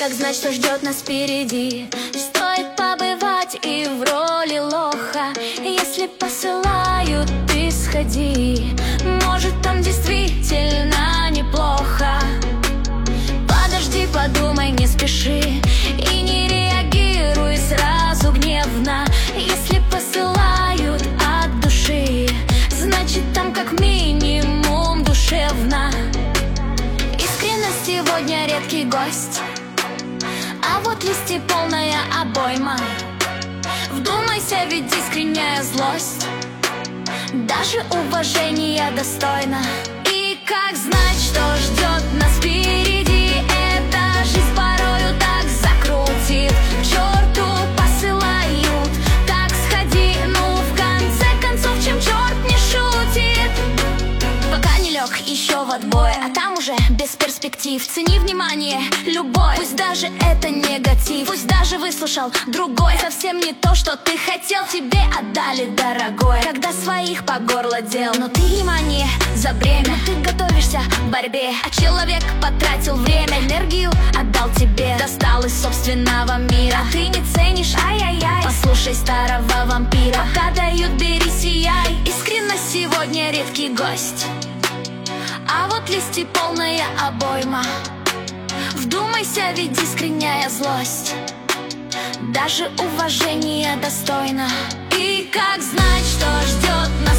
как знать, что ждет нас впереди. Стоит побывать и в роли лоха. Если посылают, ты сходи. Может, там действительно неплохо. Подожди, подумай, не спеши и не реагируй сразу гневно. Если посылают от души, значит, там как минимум душевно. Искренность сегодня редкий гость, а вот листи полная обойма. Вдумайся, ведь искренняя злость даже уважения достойна. И как знать, что ждет нас впереди? Эта жизнь порою так закрутит. К черту посылают, так сходи. Ну, в конце концов, чем черт не шутит. Пока не лег еще в отбой, а там уже без перспектив. Цени внимание любой, пусть даже это негатив. Пусть даже выслушал другой совсем не то, что ты хотел. Тебе отдали, дорогой, когда своих по горло дел. Но ты внимание за бремя, ты готовишься к борьбе, а человек потратил время, энергию отдал тебе, достал из собственного мира. А ты не ценишь, ай-яй-яй, послушай старого вампира. Пока дают, бери, сияй. Искренность сегодня редкий гость, а вот листи полная обойма. Вдумайся, ведь искренняя злость даже уважения достойна. И как знать, что ждет нас